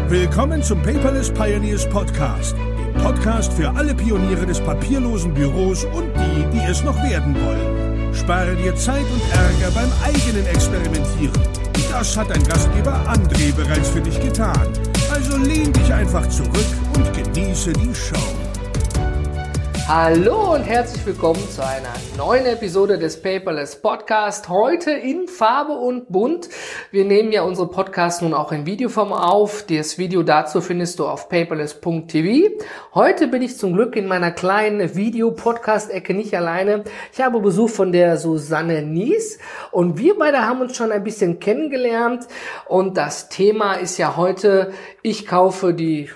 Willkommen zum Paperless Pioneers Podcast, dem Podcast für alle Pioniere des papierlosen Büros und die es noch werden wollen. Spare dir Zeit und Ärger beim eigenen Experimentieren. Das hat dein Gastgeber André bereits für dich getan. Also lehn dich einfach zurück und genieße die Show. Hallo und herzlich willkommen zu einer neuen Episode des Paperless Podcast. Heute in Farbe und Bunt. Wir nehmen ja unsere Podcasts nun auch in Videoform auf. Das Video dazu findest du auf paperless.tv. Heute bin ich zum Glück in meiner kleinen Video-Podcast-Ecke nicht alleine. Ich habe Besuch von der Susanne Nies und wir beide haben uns schon ein bisschen kennengelernt. Und das Thema ist ja heute, ich kaufe die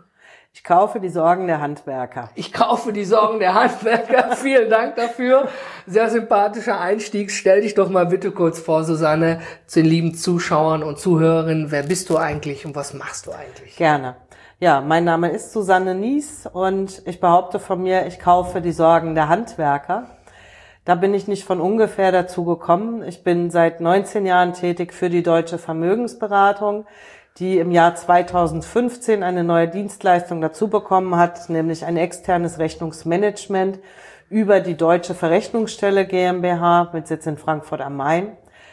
Sorgen der Handwerker. Ich kaufe die Sorgen der Handwerker. Vielen Dank dafür. Sehr sympathischer Einstieg. Stell dich doch mal bitte kurz vor, Susanne, zu den lieben Zuschauern und Zuhörerinnen. Wer bist du eigentlich und was machst du eigentlich? Gerne. Ja, mein Name ist Susanne Nies und ich behaupte von mir, ich kaufe die Sorgen der Handwerker. Da bin ich nicht von ungefähr dazu gekommen. Ich bin seit 19 Jahren tätig für die Deutsche Vermögensberatung, die im Jahr 2015 eine neue Dienstleistung dazu bekommen hat, nämlich ein externes Rechnungsmanagement über die Deutsche Verrechnungsstelle GmbH mit Sitz in Frankfurt am Main.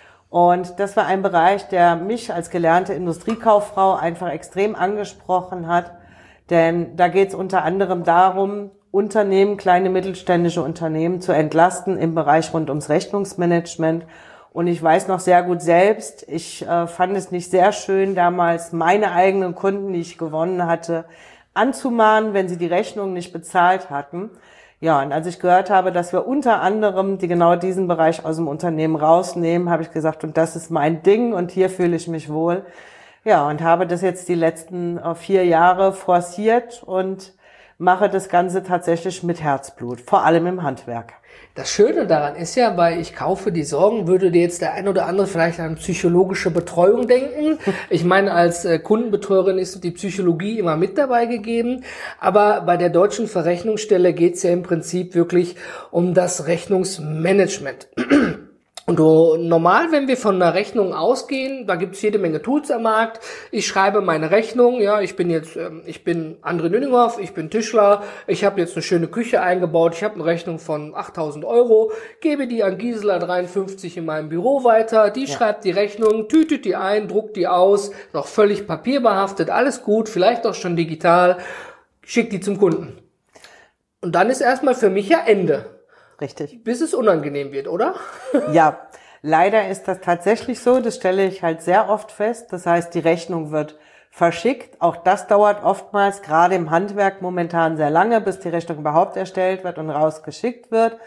Und das war ein Bereich, der mich als gelernte Industriekauffrau einfach extrem angesprochen hat, denn da geht es unter anderem darum, Unternehmen, kleine mittelständische Unternehmen zu entlasten im Bereich rund ums Rechnungsmanagement. Und ich weiß noch sehr gut selbst, ich fand es nicht sehr schön, damals meine eigenen Kunden, die ich gewonnen hatte, anzumahnen, wenn sie die Rechnung nicht bezahlt hatten. Ja, und als ich gehört habe, dass wir unter anderem genau diesen Bereich aus dem Unternehmen rausnehmen, habe ich gesagt, und das ist mein Ding und hier fühle ich mich wohl. Ja, und habe das jetzt die letzten 4 Jahre forciert und mache das Ganze tatsächlich mit Herzblut, vor allem im Handwerk. Das Schöne daran ist ja, bei Ich kaufe die Sorgen, würde dir jetzt der ein oder andere vielleicht an psychologische Betreuung denken. Ich meine, als Kundenbetreuerin ist die Psychologie immer mit dabei gegeben. Aber bei der Deutschen Verrechnungsstelle geht es ja im Prinzip wirklich um das Rechnungsmanagement. Und normal, wenn wir von einer Rechnung ausgehen, da gibt's jede Menge Tools am Markt. Ich schreibe meine Rechnung, ja, ich bin André Nüninghoff, ich bin Tischler, ich habe jetzt eine schöne Küche eingebaut, ich habe eine Rechnung von 8.000 €, gebe die an Gisela 53 in meinem Büro weiter, die schreibt die Rechnung, tütet die ein, druckt die aus, noch völlig papierbehaftet, alles gut, vielleicht auch schon digital, schickt die zum Kunden. Und dann ist erstmal für mich ja Ende. Richtig. Bis es unangenehm wird, oder? Ja, leider ist das tatsächlich so. Das stelle ich halt sehr oft fest. Das heißt, die Rechnung wird verschickt. Auch das dauert oftmals, gerade im Handwerk momentan sehr lange, bis die Rechnung überhaupt erstellt wird und rausgeschickt wird.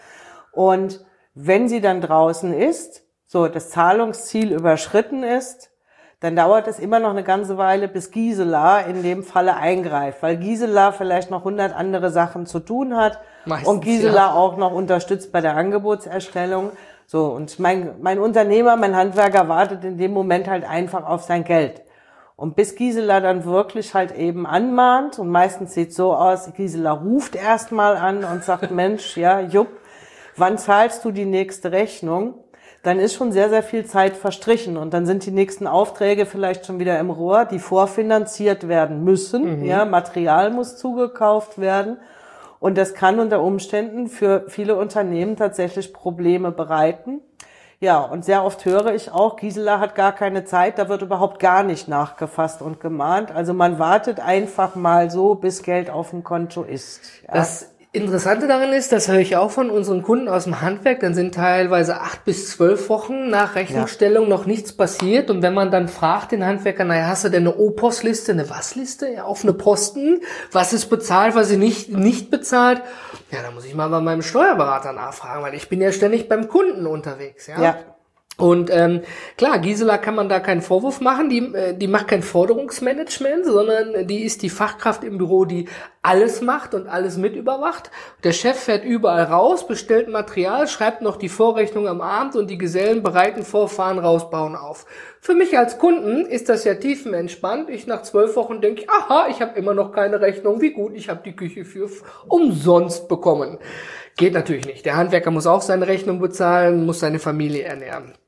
Und wenn sie dann draußen ist, so das Zahlungsziel überschritten ist, dann dauert es immer noch eine ganze Weile, bis Gisela in dem Falle eingreift, weil Gisela vielleicht noch 100 andere Sachen zu tun hat. Meistens, und Gisela auch noch unterstützt bei der Angebotserstellung. So, und mein Unternehmer, mein Handwerker wartet in dem Moment halt einfach auf sein Geld. Und bis Gisela dann wirklich halt eben anmahnt, und meistens sieht so aus, Gisela ruft erstmal an und sagt, Mensch, ja, Jupp, wann zahlst du die nächste Rechnung? Dann ist schon sehr, sehr viel Zeit verstrichen und dann sind die nächsten Aufträge vielleicht schon wieder im Rohr, die vorfinanziert werden müssen. Ja, Material muss zugekauft werden und das kann unter Umständen für viele Unternehmen tatsächlich Probleme bereiten. Ja, und sehr oft höre ich auch, Gisela hat gar keine Zeit, da wird überhaupt gar nicht nachgefasst und gemahnt. Also man wartet einfach mal so, bis Geld auf dem Konto ist. Ja. Das Interessante daran ist, das höre ich auch von unseren Kunden aus dem Handwerk, dann sind teilweise 8 bis 12 Wochen nach Rechnungsstellung noch nichts passiert. Und wenn man dann fragt den Handwerker, naja, hast du denn eine O-Post-Liste, eine Was-Liste? Ja, offene Posten, was ist bezahlt, was ist nicht bezahlt? Ja, da muss ich mal bei meinem Steuerberater nachfragen, weil ich bin ja ständig beim Kunden unterwegs. Ja. Und klar, Gisela kann man da keinen Vorwurf machen, die macht kein Forderungsmanagement, sondern die ist die Fachkraft im Büro, die alles macht und alles mit überwacht. Der Chef fährt überall raus, bestellt Material, schreibt noch die Vorrechnung am Abend und die Gesellen bereiten vor, fahren raus, bauen auf. Für mich als Kunden ist das ja tiefenentspannt. Ich nach 12 Wochen denke, aha, ich habe immer noch keine Rechnung, wie gut, ich habe die Küche für umsonst bekommen. Geht natürlich nicht. Der Handwerker muss auch seine Rechnung bezahlen, muss seine Familie ernähren.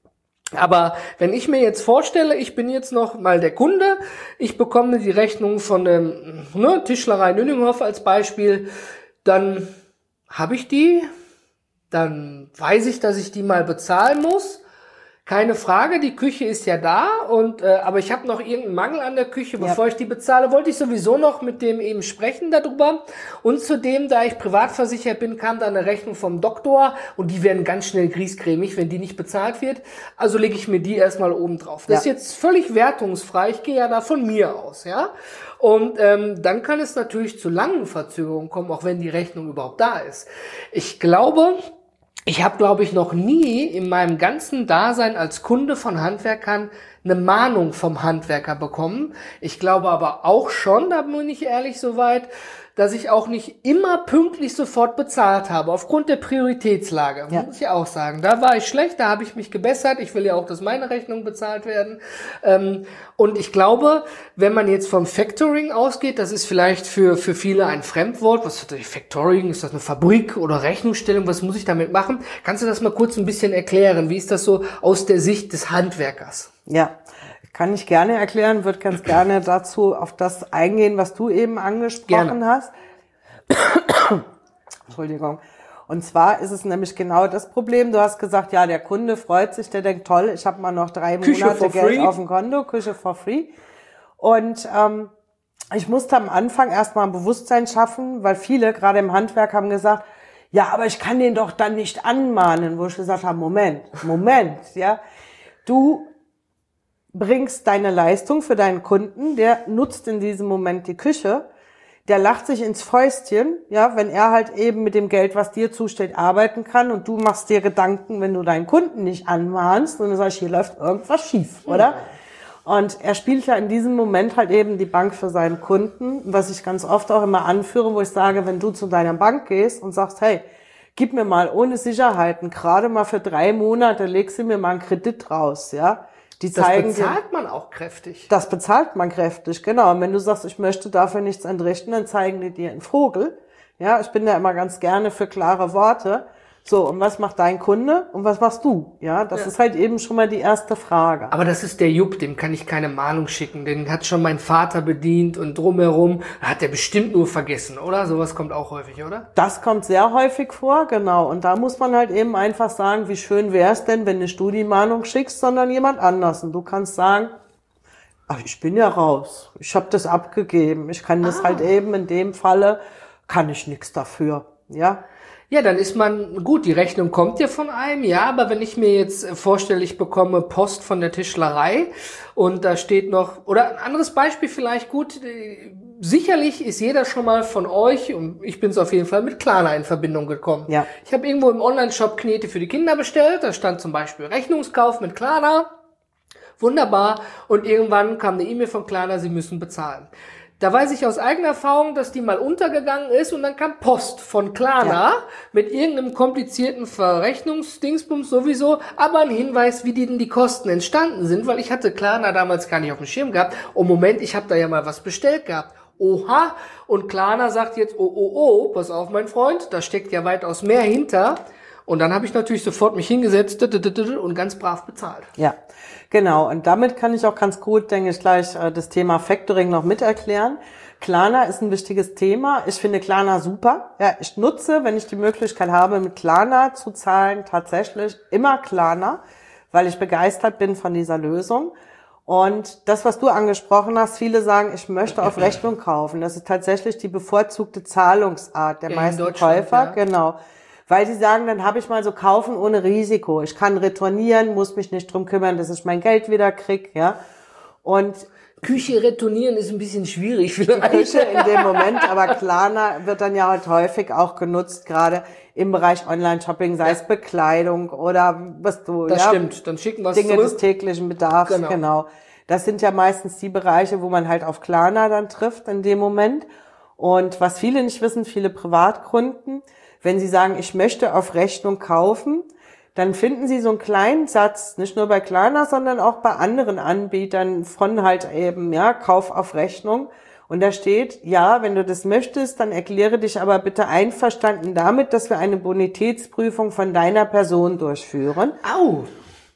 Aber wenn ich mir jetzt vorstelle, ich bin jetzt noch mal der Kunde, ich bekomme die Rechnung von der Tischlerei Nünninghoff als Beispiel, dann habe ich die, dann weiß ich, dass ich die mal bezahlen muss. Keine Frage, die Küche ist ja da aber ich habe noch irgendeinen Mangel an der Küche, bevor ich die bezahle, wollte ich sowieso noch mit dem eben sprechen darüber. Und zudem, da ich privatversichert bin, kam da eine Rechnung vom Doktor und die werden ganz schnell griesgrämig, wenn die nicht bezahlt wird. Also lege ich mir die erstmal oben drauf. Das ist jetzt völlig wertungsfrei, ich gehe ja da von mir aus, ja. Und dann kann es natürlich zu langen Verzögerungen kommen, auch wenn die Rechnung überhaupt da ist. Ich habe, glaube ich, noch nie in meinem ganzen Dasein als Kunde von Handwerkern eine Mahnung vom Handwerker bekommen. Ich glaube aber auch schon, da bin ich ehrlich soweit, dass ich auch nicht immer pünktlich sofort bezahlt habe, aufgrund der Prioritätslage, muss ich auch sagen. Da war ich schlecht, da habe ich mich gebessert. Ich will ja auch, dass meine Rechnungen bezahlt werden. Und ich glaube, wenn man jetzt vom Factoring ausgeht, das ist vielleicht für viele ein Fremdwort. Was ist das Factoring? Ist das eine Fabrik oder Rechnungsstellung? Was muss ich damit machen? Kannst du das mal kurz ein bisschen erklären? Wie ist das so aus der Sicht des Handwerkers? Ja, kann ich gerne erklären, würde ganz gerne dazu auf das eingehen, was du eben angesprochen hast. Entschuldigung. Und zwar ist es nämlich genau das Problem. Du hast gesagt, ja, der Kunde freut sich, der denkt, toll, ich habe mal noch 3 Monate Geld auf dem Konto, Küche for free. Und ich musste am Anfang erstmal ein Bewusstsein schaffen, weil viele, gerade im Handwerk, haben gesagt, ja, aber ich kann den doch dann nicht anmahnen, wo ich gesagt habe, Moment, ja, du bringst deine Leistung für deinen Kunden, der nutzt in diesem Moment die Küche, der lacht sich ins Fäustchen, ja, wenn er halt eben mit dem Geld, was dir zusteht, arbeiten kann und du machst dir Gedanken, wenn du deinen Kunden nicht anmahnst und du sagst, hier läuft irgendwas schief, oder? Und er spielt ja in diesem Moment halt eben die Bank für seinen Kunden, was ich ganz oft auch immer anführe, wo ich sage, wenn du zu deiner Bank gehst und sagst, hey, gib mir mal ohne Sicherheiten, gerade mal für 3 Monate, legst du mir mal einen Kredit raus, ja? Das bezahlt man auch kräftig. Das bezahlt man kräftig, genau. Und wenn du sagst, ich möchte dafür nichts entrichten, dann zeigen die dir einen Vogel. Ja, ich bin da immer ganz gerne für klare Worte. So, und was macht dein Kunde und was machst du? Ja, das ist halt eben schon mal die erste Frage. Aber das ist der Jupp, dem kann ich keine Mahnung schicken. Den hat schon mein Vater bedient und drumherum hat er bestimmt nur vergessen, oder? Sowas kommt auch häufig, oder? Das kommt sehr häufig vor, genau. Und da muss man halt eben einfach sagen, wie schön wäre es denn, wenn nicht du die Mahnung schickst, sondern jemand anders. Und du kannst sagen, ach, ich bin ja raus. Ich habe das abgegeben. Ich kann das halt eben in dem Falle, kann ich nichts dafür, ja. Ja, dann ist man, gut, die Rechnung kommt ja von einem, ja, aber wenn ich mir jetzt vorstelle, ich bekomme Post von der Tischlerei und da steht noch, oder ein anderes Beispiel vielleicht, gut, sicherlich ist jeder schon mal von euch, und ich bin es auf jeden Fall, mit Klarna in Verbindung gekommen. Ja. Ich habe irgendwo im Online-Shop Knete für die Kinder bestellt, da stand zum Beispiel Rechnungskauf mit Klarna, wunderbar, und irgendwann kam eine E-Mail von Klarna, sie müssen bezahlen. Da weiß ich aus eigener Erfahrung, dass die mal untergegangen ist und dann kam Post von Klarna mit irgendeinem komplizierten Verrechnungsdingsbums sowieso, aber ein Hinweis, wie die Kosten entstanden sind, weil ich hatte Klarna damals gar nicht auf dem Schirm gehabt. Oh Moment, ich habe da ja mal was bestellt gehabt. Oha, und Klarna sagt jetzt, oh, pass auf, mein Freund, da steckt ja weitaus mehr hinter. Und dann habe ich natürlich sofort mich hingesetzt und ganz brav bezahlt. Ja, genau. Und damit kann ich auch ganz gut, denke ich, gleich das Thema Factoring noch mit erklären. Klarna ist ein wichtiges Thema. Ich finde Klarna super. Ja, ich nutze, wenn ich die Möglichkeit habe, mit Klarna zu zahlen, tatsächlich immer Klarna, weil ich begeistert bin von dieser Lösung. Und das, was du angesprochen hast, viele sagen, ich möchte auf Rechnung kaufen. Das ist tatsächlich die bevorzugte Zahlungsart der meisten Käufer. Ja. Genau. Weil sie sagen, dann habe ich mal so kaufen ohne Risiko. Ich kann retournieren, muss mich nicht drum kümmern, dass ich mein Geld wieder krieg, ja. Und Küche retournieren ist ein bisschen schwierig vielleicht. Küche in dem Moment, aber Klarna wird dann ja halt häufig auch genutzt, gerade im Bereich Online-Shopping, sei es Bekleidung oder was du, das stimmt, dann schicken wir es Dinge zurück. Des täglichen Bedarfs, genau. Das sind ja meistens die Bereiche, wo man halt auf Klarna dann trifft in dem Moment. Und was viele nicht wissen, viele Privatkunden, wenn sie sagen, ich möchte auf Rechnung kaufen, dann finden sie so einen kleinen Satz, nicht nur bei Klarna, sondern auch bei anderen Anbietern von halt eben, ja, Kauf auf Rechnung. Und da steht, ja, wenn du das möchtest, dann erkläre dich aber bitte einverstanden damit, dass wir eine Bonitätsprüfung von deiner Person durchführen. Au!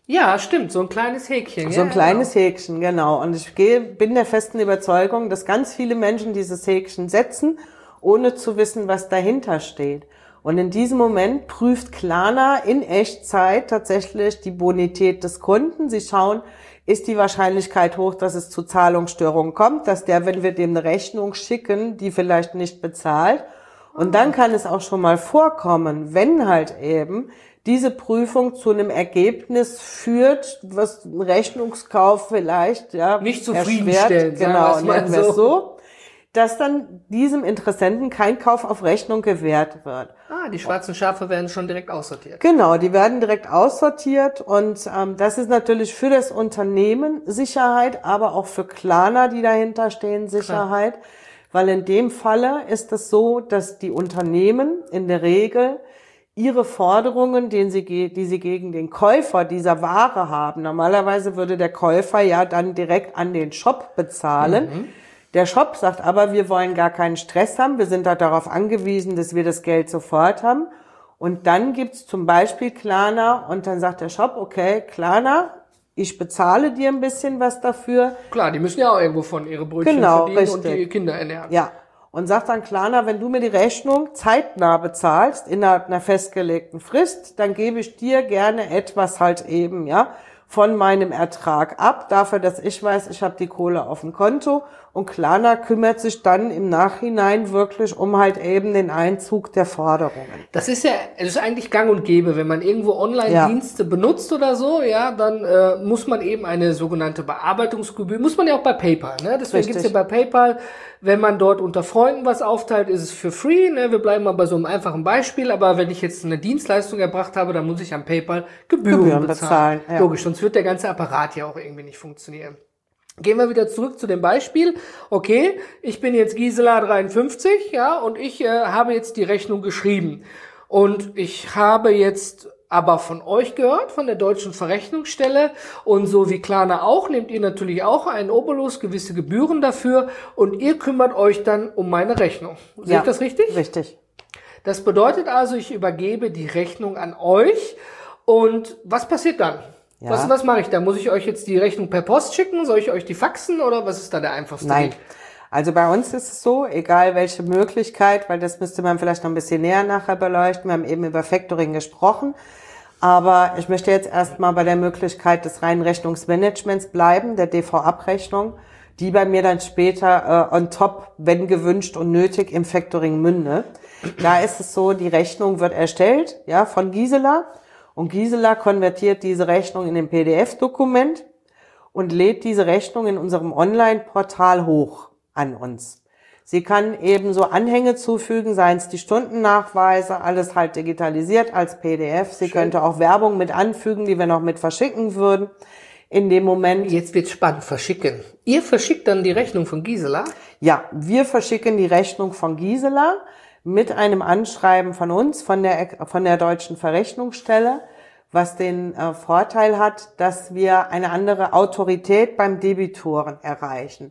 Ja, stimmt, so ein kleines Häkchen. So ein kleines Häkchen, genau. Und ich bin der festen Überzeugung, dass ganz viele Menschen dieses Häkchen setzen, ohne zu wissen, was dahinter steht. Und in diesem Moment prüft Klarna in Echtzeit tatsächlich die Bonität des Kunden. Sie schauen, ist die Wahrscheinlichkeit hoch, dass es zu Zahlungsstörungen kommt, dass der, wenn wir dem eine Rechnung schicken, die vielleicht nicht bezahlt. Und dann kann es auch schon mal vorkommen, wenn halt eben diese Prüfung zu einem Ergebnis führt, was ein Rechnungskauf vielleicht nicht zufriedenstellend, genau, nennen wir es so, dass dann diesem Interessenten kein Kauf auf Rechnung gewährt wird. Die schwarzen Schafe werden schon direkt aussortiert. Genau, die werden direkt aussortiert und das ist natürlich für das Unternehmen Sicherheit, aber auch für Klarna, die dahinter stehen, Sicherheit. Klar. Weil in dem Falle ist es so, dass die Unternehmen in der Regel ihre Forderungen, die sie gegen den Käufer dieser Ware haben. Normalerweise würde der Käufer ja dann direkt an den Shop bezahlen. Mhm. Der Shop sagt aber, wir wollen gar keinen Stress haben. Wir sind darauf angewiesen, dass wir das Geld sofort haben. Und dann gibt's zum Beispiel Klarna und dann sagt der Shop, okay, Klarna, ich bezahle dir ein bisschen was dafür. Klar, die müssen ja auch irgendwo von ihre Brötchen verdienen richtig. Und die Kinder ernähren. Ja. Und sagt dann Klarna, wenn du mir die Rechnung zeitnah bezahlst, innerhalb einer festgelegten Frist, dann gebe ich dir gerne etwas halt eben, von meinem Ertrag ab, dafür, dass ich weiß, ich habe die Kohle auf dem Konto. Und Klarna kümmert sich dann im Nachhinein wirklich um halt eben den Einzug der Forderungen. Das ist eigentlich gang und gäbe. Wenn man irgendwo Online-Dienste benutzt oder so, dann muss man eben eine sogenannte Bearbeitungsgebühr, muss man ja auch bei PayPal, ne? Deswegen gibt's ja bei PayPal, wenn man dort unter Freunden was aufteilt, ist es für free, ne? Wir bleiben mal bei so einem einfachen Beispiel, aber wenn ich jetzt eine Dienstleistung erbracht habe, dann muss ich am PayPal Gebühren bezahlen. Ja. Logisch, sonst wird der ganze Apparat ja auch irgendwie nicht funktionieren. Gehen wir wieder zurück zu dem Beispiel. Okay, ich bin jetzt Gisela 53, und ich habe jetzt die Rechnung geschrieben. Und ich habe jetzt aber von euch gehört, von der deutschen Verrechnungsstelle. Und so wie Klarna auch, nehmt ihr natürlich auch einen Obolus, gewisse Gebühren dafür. Und ihr kümmert euch dann um meine Rechnung. Sehe ich das richtig? Richtig. Das bedeutet also, ich übergebe die Rechnung an euch. Und was passiert dann? Ja. Was mache ich da? Muss ich euch jetzt die Rechnung per Post schicken? Soll ich euch die faxen oder was ist da der einfachste Weg? Nein. Also bei uns ist es so, egal welche Möglichkeit, weil das müsste man vielleicht noch ein bisschen näher nachher beleuchten. Wir haben eben über Factoring gesprochen. Aber ich möchte jetzt erstmal bei der Möglichkeit des reinen Rechnungsmanagements bleiben, der DV-Abrechnung, die bei mir dann später on top, wenn gewünscht und nötig, im Factoring münde. Da ist es so, die Rechnung wird erstellt, von Gisela. Und Gisela konvertiert diese Rechnung in ein PDF-Dokument und lädt diese Rechnung in unserem Online-Portal hoch an uns. Sie kann eben so Anhänge zufügen, seien es die Stundennachweise, alles halt digitalisiert als PDF. Sie könnte auch Werbung mit anfügen, die wir noch mit verschicken würden. In dem Moment. Jetzt wird's spannend, verschicken. Ihr verschickt dann die Rechnung von Gisela? Ja, wir verschicken die Rechnung von Gisela mit einem Anschreiben von uns, von der deutschen Verrechnungsstelle, was den Vorteil hat, dass wir eine andere Autorität beim Debitoren erreichen.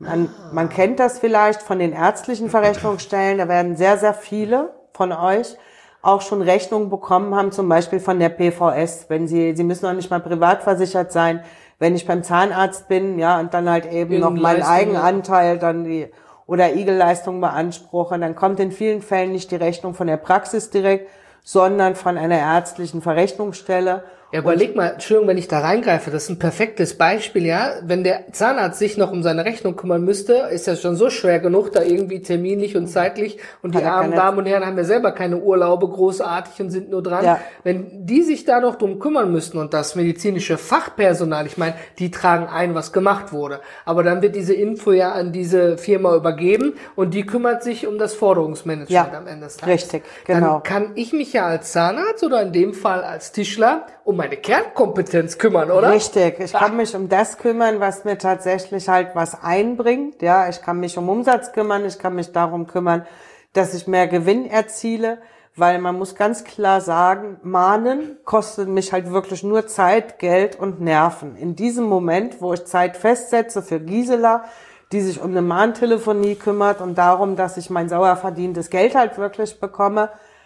Man kennt das vielleicht von den ärztlichen Verrechnungsstellen, da werden sehr, sehr viele von euch auch schon Rechnungen bekommen haben, zum Beispiel von der PVS, wenn Sie müssen noch nicht mal privat versichert sein, wenn ich beim Zahnarzt bin, und dann halt eben noch meinen Eigenanteil, dann oder Igelleistung beanspruche, dann kommt in vielen Fällen nicht die Rechnung von der Praxis direkt, sondern von einer ärztlichen Verrechnungsstelle. Ja, überleg mal, Entschuldigung, wenn ich da reingreife, das ist ein perfektes Beispiel, wenn der Zahnarzt sich noch um seine Rechnung kümmern müsste, ist das schon so schwer genug, da irgendwie terminlich und zeitlich, und die armen Damen und Herren haben ja selber keine Urlaube großartig und sind nur dran. Ja. Wenn die sich da noch drum kümmern müssten und das medizinische Fachpersonal, ich meine, die tragen ein, was gemacht wurde, aber dann wird diese Info an diese Firma übergeben und die kümmert sich um das Forderungsmanagement am Ende des Tages. Richtig, genau. Dann kann ich mich ja als Zahnarzt oder in dem Fall als Tischler um meine Kernkompetenz kümmern, oder? Richtig. Ich kann mich um das kümmern, was mir tatsächlich halt was einbringt. Ja, ich kann mich um Umsatz kümmern. Ich kann mich darum kümmern, dass ich mehr Gewinn erziele, weil man muss ganz klar sagen, Mahnen kostet mich halt wirklich nur Zeit, Geld und Nerven. In diesem Moment, wo ich Zeit festsetze für Gisela, die sich um eine Mahntelefonie kümmert und darum, dass ich mein sauer verdientes Geld halt wirklich bekomme,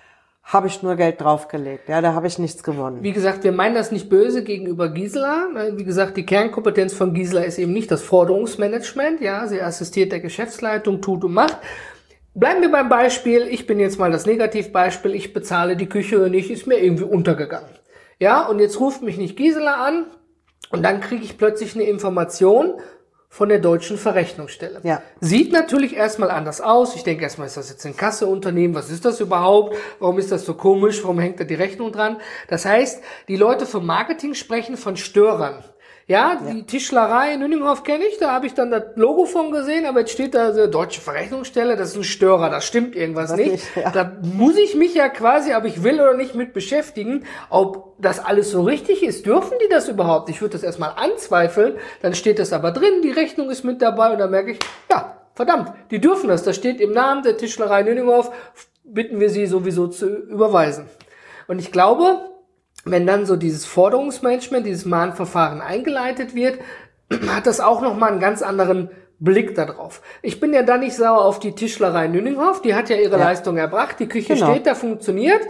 habe ich nur Geld draufgelegt. Ja, da habe ich nichts gewonnen. Wie gesagt, wir meinen das nicht böse gegenüber Gisela. Wie gesagt, die Kernkompetenz von Gisela ist eben nicht das Forderungsmanagement. Ja, sie assistiert der Geschäftsleitung, tut und macht. Bleiben wir beim Beispiel. Ich bin jetzt mal das Negativbeispiel. Ich bezahle die Küche nicht, ist mir irgendwie untergegangen. Ja, und jetzt ruft mich nicht Gisela an und dann kriege ich plötzlich eine Information von der deutschen Verrechnungsstelle. Ja. Sieht natürlich erstmal anders aus. Ich denke erstmal, ist das jetzt ein Kasseunternehmen? Was ist das überhaupt? Warum ist das so komisch? Warum hängt da die Rechnung dran? Das heißt, die Leute vom Marketing sprechen von Störern. Ja, die Tischlerei in Nünninghof kenne ich, da habe ich dann das Logo von gesehen, aber jetzt steht da so deutsche Verrechnungsstelle, das ist ein Störer, da stimmt irgendwas nicht. Ja. Da muss ich mich ja quasi, ob ich will oder nicht, mit beschäftigen, ob das alles so richtig ist. Dürfen die das überhaupt? Ich würde das erstmal anzweifeln, dann steht das aber drin, die Rechnung ist mit dabei und dann merke ich, ja, verdammt, die dürfen das. Da steht im Namen der Tischlerei Nünninghof, bitten wir sie sowieso zu überweisen. Und ich glaube, wenn dann so dieses Forderungsmanagement, dieses Mahnverfahren eingeleitet wird, hat das auch nochmal einen ganz anderen Blick darauf. Ich bin ja da nicht sauer auf die Tischlerei Nünninghof, die hat ja ihre Leistung erbracht, die Küche steht da, funktioniert,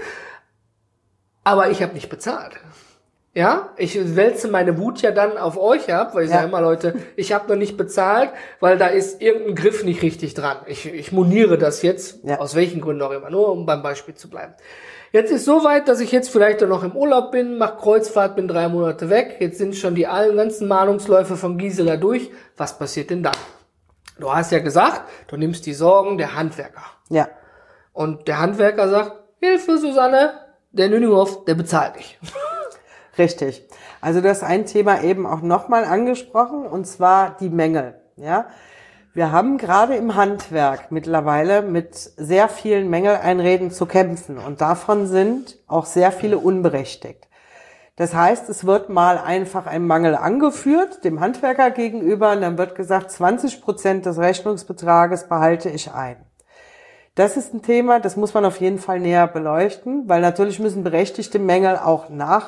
aber ich habe nicht bezahlt. Ja, ich wälze meine Wut ja dann auf euch ab, weil ich sage immer, Leute, ich habe noch nicht bezahlt, weil da ist irgendein Griff nicht richtig dran. Ich moniere das jetzt, aus welchen Gründen auch immer, nur um beim Beispiel zu bleiben. Jetzt ist soweit, dass ich jetzt vielleicht noch im Urlaub bin, mache Kreuzfahrt, bin 3 Monate weg. Jetzt sind schon die ganzen Mahnungsläufe von Gisela durch. Was passiert denn dann? Du hast ja gesagt, du nimmst die Sorgen der Handwerker. Ja. Und der Handwerker sagt, Hilfe, Susanne, der Nünninghof, der bezahlt dich. Richtig. Also du hast ein Thema eben auch nochmal angesprochen, und zwar die Mängel. Ja. Wir haben gerade im Handwerk mittlerweile mit sehr vielen Mängeleinreden zu kämpfen, und davon sind auch sehr viele unberechtigt. Das heißt, es wird mal einfach ein Mangel angeführt, dem Handwerker gegenüber, und dann wird gesagt, 20% des Rechnungsbetrages behalte ich ein. Das ist ein Thema, das muss man auf jeden Fall näher beleuchten, weil natürlich müssen berechtigte Mängel auch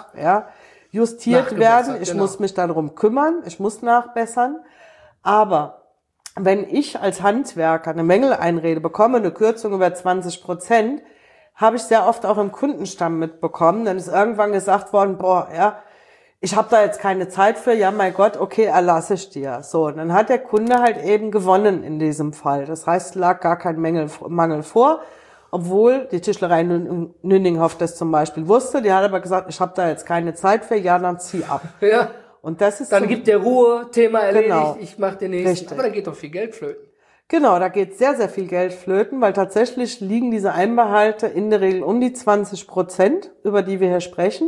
justiert werden. Ich muss mich darum kümmern, ich muss nachbessern, aber wenn ich als Handwerker eine Mängeleinrede bekomme, eine Kürzung über 20%, habe ich sehr oft auch im Kundenstamm mitbekommen. Dann ist irgendwann gesagt worden, ich habe da jetzt keine Zeit für, ja mein Gott, okay, erlasse ich dir. So, und dann hat der Kunde halt eben gewonnen in diesem Fall. Das heißt, es lag gar kein Mangel vor, obwohl die Tischlerei Nünninghof das zum Beispiel wusste. Die hat aber gesagt, ich habe da jetzt keine Zeit für, ja, dann zieh ab. Ja. Und das ist dann gibt der Ruhe, Thema erledigt, ich mache den nächsten. Richtig. Aber da geht doch viel Geld flöten. Genau, da geht sehr, sehr viel Geld flöten, weil tatsächlich liegen diese Einbehalte in der Regel um die 20%, über die wir hier sprechen.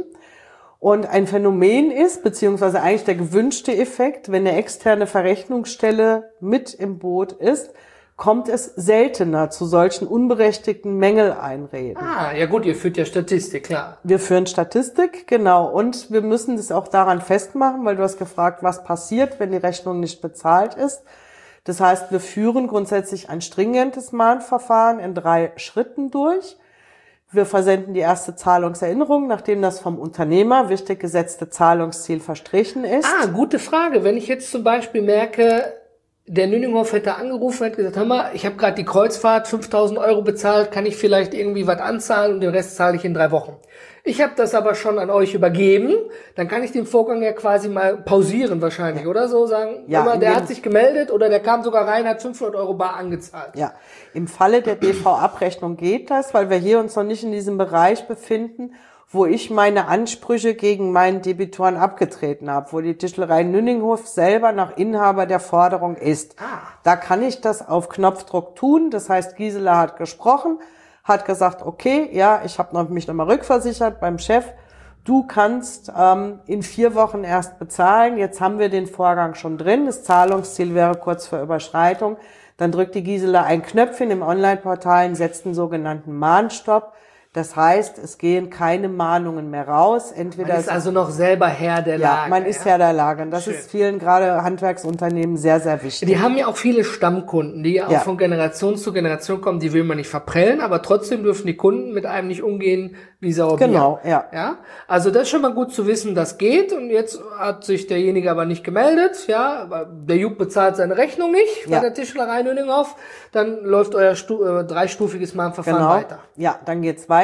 Und ein Phänomen ist, beziehungsweise eigentlich der gewünschte Effekt, wenn eine externe Verrechnungsstelle mit im Boot ist, kommt es seltener zu solchen unberechtigten Mängeleinreden. Ah, ja gut, ihr führt ja Statistik, klar. Wir führen Statistik, genau. Und wir müssen das auch daran festmachen, weil du hast gefragt, was passiert, wenn die Rechnung nicht bezahlt ist. Das heißt, wir führen grundsätzlich ein stringentes Mahnverfahren in 3 Schritten durch. Wir versenden die erste Zahlungserinnerung, nachdem das vom Unternehmer wichtig gesetzte Zahlungsziel verstrichen ist. Ah, gute Frage. Wenn ich jetzt zum Beispiel merke, der Nünninghof hätte angerufen und hat gesagt, hör mal, ich habe gerade die Kreuzfahrt 5.000 € bezahlt, kann ich vielleicht irgendwie was anzahlen und den Rest zahle ich in 3 Wochen. Ich habe das aber schon an euch übergeben, dann kann ich den Vorgang ja quasi mal pausieren wahrscheinlich, oder so sagen, ja, der hat sich gemeldet oder der kam sogar rein, hat 500 € bar angezahlt. Ja, im Falle der BV-Abrechnung geht das, weil wir hier uns noch nicht in diesem Bereich befinden, wo ich meine Ansprüche gegen meinen Debitoren abgetreten habe, wo die Tischlerei Nünninghof selber noch Inhaber der Forderung ist. Da kann ich das auf Knopfdruck tun. Das heißt, Gisela hat gesprochen, hat gesagt, okay, ja, ich habe mich nochmal rückversichert beim Chef. Du kannst in 4 Wochen erst bezahlen. Jetzt haben wir den Vorgang schon drin. Das Zahlungsziel wäre kurz vor Überschreitung. Dann drückt die Gisela ein Knöpfchen im Online-Portal und setzt einen sogenannten Mahnstopp. Das heißt, es gehen keine Mahnungen mehr raus. Entweder man ist also noch selber Herr der Lage. Ja, man ist Herr der Lage. Und das ist vielen, gerade Handwerksunternehmen, sehr, sehr wichtig. Die haben ja auch viele Stammkunden, die ja auch von Generation zu Generation kommen. Die will man nicht verprellen, aber trotzdem dürfen die Kunden mit einem nicht umgehen wie Sauerbier. Genau, ja. Also das ist schon mal gut zu wissen, das geht. Und jetzt hat sich derjenige aber nicht gemeldet. Ja, aber der Jupp bezahlt seine Rechnung nicht bei der Tischlerei Nünninghof. Dann läuft euer 3-stufiges Mahnverfahren weiter. Ja, dann geht's weiter.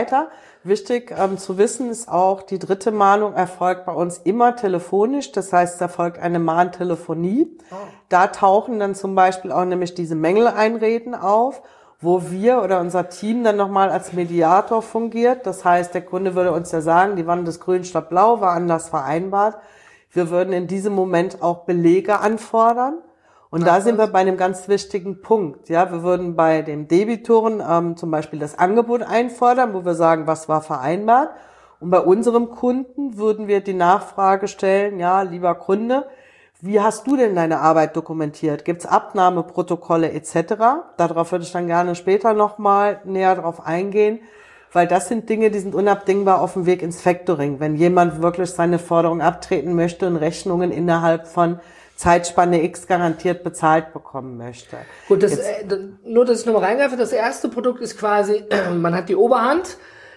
weiter. Wichtig zu wissen ist auch, die dritte Mahnung erfolgt bei uns immer telefonisch. Das heißt, es erfolgt eine Mahntelefonie. Da tauchen dann zum Beispiel auch nämlich diese Mängeleinreden auf, wo wir oder unser Team dann nochmal als Mediator fungiert. Das heißt, der Kunde würde uns ja sagen, die Wand ist grün statt blau, war anders vereinbart. Wir würden in diesem Moment auch Belege anfordern. Und da sind wir bei einem ganz wichtigen Punkt. Ja, wir würden bei den Debitoren zum Beispiel das Angebot einfordern, wo wir sagen, was war vereinbart. Und bei unserem Kunden würden wir die Nachfrage stellen, ja, lieber Kunde, wie hast du denn deine Arbeit dokumentiert? Gibt's Abnahmeprotokolle etc.? Darauf würde ich dann gerne später nochmal näher drauf eingehen, weil das sind Dinge, die sind unabdingbar auf dem Weg ins Factoring. Wenn jemand wirklich seine Forderung abtreten möchte und Rechnungen innerhalb von Zeitspanne X garantiert bezahlt bekommen möchte. Gut, nur, dass ich nochmal reingreife, das erste Produkt ist quasi, man hat die Oberhand,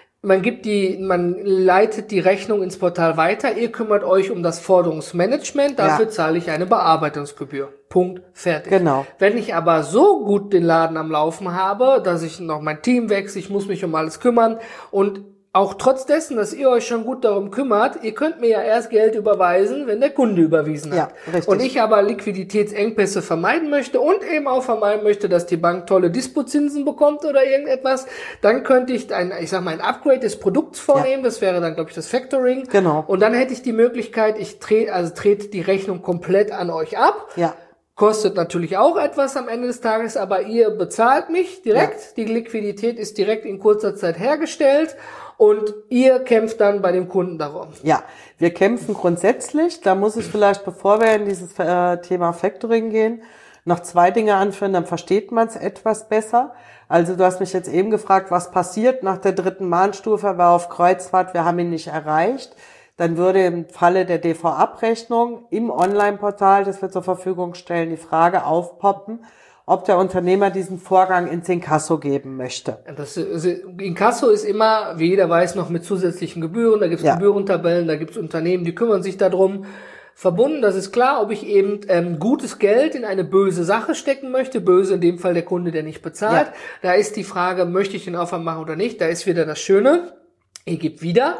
man leitet die Rechnung ins Portal weiter, ihr kümmert euch um das Forderungsmanagement, dafür zahle ich eine Bearbeitungsgebühr. Punkt, fertig. Genau. Wenn ich aber so gut den Laden am Laufen habe, dass ich noch mein Team wechsle, ich muss mich um alles kümmern und auch trotz dessen, dass ihr euch schon gut darum kümmert, ihr könnt mir ja erst Geld überweisen, wenn der Kunde überwiesen hat. Ja, richtig. Und ich aber Liquiditätsengpässe vermeiden möchte und eben auch vermeiden möchte, dass die Bank tolle Dispozinsen bekommt oder irgendetwas, dann könnte ich ein Upgrade des Produkts vornehmen, das wäre dann, glaube ich, das Factoring. Genau. Und dann hätte ich die Möglichkeit, ich trete die Rechnung komplett an euch ab. Ja. Kostet natürlich auch etwas am Ende des Tages, aber ihr bezahlt mich direkt. Ja. Die Liquidität ist direkt in kurzer Zeit hergestellt. Und ihr kämpft dann bei dem Kunden darum. Ja, wir kämpfen grundsätzlich. Da muss ich vielleicht, bevor wir in dieses Thema Factoring gehen, noch 2 Dinge anführen, dann versteht man es etwas besser. Also du hast mich jetzt eben gefragt, was passiert nach der 3. Mahnstufe, er war auf Kreuzfahrt, wir haben ihn nicht erreicht. Dann würde im Falle der DV-Abrechnung im Online-Portal, das wir zur Verfügung stellen, die Frage aufpoppen, ob der Unternehmer diesen Vorgang ins Inkasso geben möchte. Inkasso ist immer, wie jeder weiß, noch mit zusätzlichen Gebühren. Da gibt es Gebührentabellen, da gibt es Unternehmen, die kümmern sich darum. Verbunden, das ist klar, ob ich eben gutes Geld in eine böse Sache stecken möchte. Böse in dem Fall der Kunde, der nicht bezahlt. Ja. Da ist die Frage, möchte ich den Aufwand machen oder nicht. Da ist wieder das Schöne, ihr gebt wieder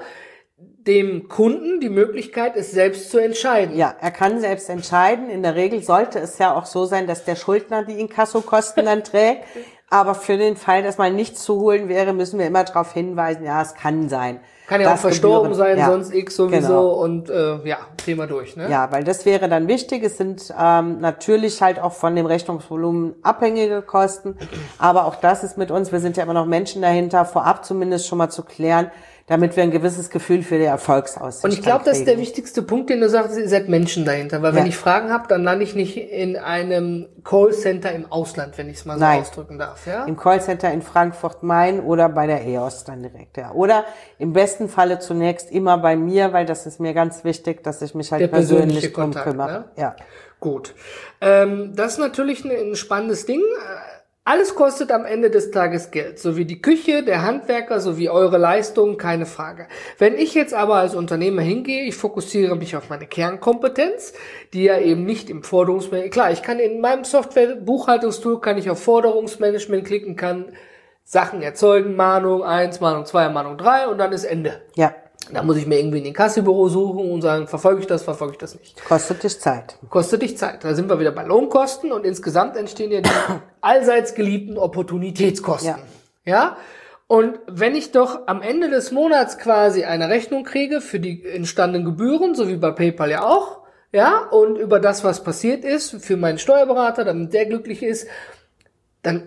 dem Kunden die Möglichkeit, es selbst zu entscheiden. Ja, er kann selbst entscheiden. In der Regel sollte es ja auch so sein, dass der Schuldner die Inkassokosten dann trägt. Aber für den Fall, dass mal nichts zu holen wäre, müssen wir immer darauf hinweisen, ja, es kann sein. Kann ja auch verstorben sein, sonst X sowieso genau. Und Thema durch. Ne? Ja, weil das wäre dann wichtig. Es sind natürlich halt auch von dem Rechnungsvolumen abhängige Kosten. Aber auch das ist mit uns, wir sind ja immer noch Menschen dahinter, vorab zumindest schon mal zu klären, damit wir ein gewisses Gefühl für die Erfolgsaussicht haben. Und ich glaube, das ist der wichtigste Punkt, den du sagst, ihr seid Menschen dahinter. Weil wenn ich Fragen habe, dann lande ich nicht in einem Callcenter im Ausland, wenn ich es mal so ausdrücken darf. Ja? Im Callcenter in Frankfurt-Main oder bei der EOS dann direkt. Ja. Oder im besten Falle zunächst immer bei mir, weil das ist mir ganz wichtig, dass ich mich halt der persönlich drum kümmere. Ne? Ja. Gut. Das ist natürlich ein spannendes Ding. Alles kostet am Ende des Tages Geld, so wie die Küche, der Handwerker, so wie eure Leistungen, keine Frage. Wenn ich jetzt aber als Unternehmer hingehe, ich fokussiere mich auf meine Kernkompetenz, die ja eben nicht im Forderungsmanagement, klar, ich kann in meinem Software-Buchhaltungstool, kann ich auf Forderungsmanagement klicken, kann Sachen erzeugen, Mahnung 1, Mahnung 2, Mahnung 3 und dann ist Ende. Ja. Da muss ich mir irgendwie ein Inkassobüro suchen und sagen, verfolge ich das nicht. Kostet dich Zeit. Kostet dich Zeit. Da sind wir wieder bei Lohnkosten und insgesamt entstehen ja die allseits geliebten Opportunitätskosten. Ja? Und wenn ich doch am Ende des Monats quasi eine Rechnung kriege für die entstandenen Gebühren, so wie bei PayPal ja auch, ja, und über das, was passiert ist, für meinen Steuerberater, damit der glücklich ist, dann